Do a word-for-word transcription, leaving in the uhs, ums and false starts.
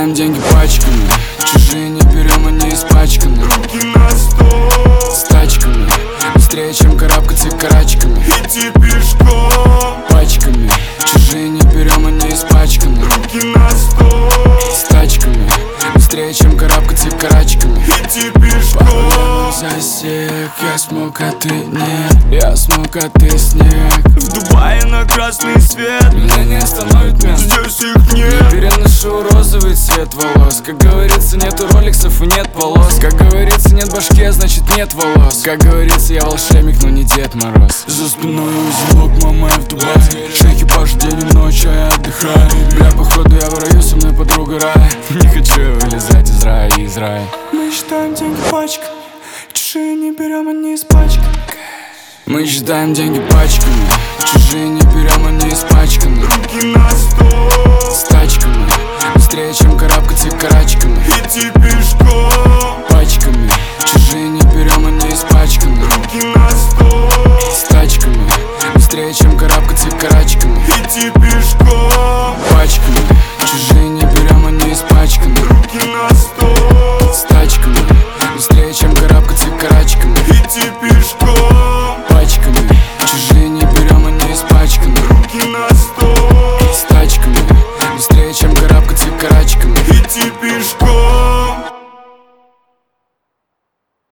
считаем деньги пачками, чужие не берем, они испачканы. Руки на стол, с тачками, быстрее, чем карабкаться карачками. идти пешком, пачками, чужие не берем, они испачканы. руки на стол, с тачками, быстрее, чем карабкаться карачками. идти пешком. Засек, я смог, а ты нет. Я смог, а ты снег. В Дубае на красный свет, Меня не остановит мент. здесь их нет. Переношу розовый цвет волос. Как говорится, нету роликсов и нет полос. Как говорится, нет башки, а значит нет волос. Как говорится, я волшебник, но не Дед Мороз. За спиной узелок, мама, я в Дубае. Шейки паш день и ночь, а я отдыхаю. Бля, походу я в раю, со мной подруга рая. Не хочу я вылезать из рая, из рая. Мы считаем деньги пачками, чужие не берем, они испачканы. Мы считаем деньги пачками, чужие не берем, они испачканы. Руки на стол, с тачками, быстрее, чем карабкаться карачками. идти пешком.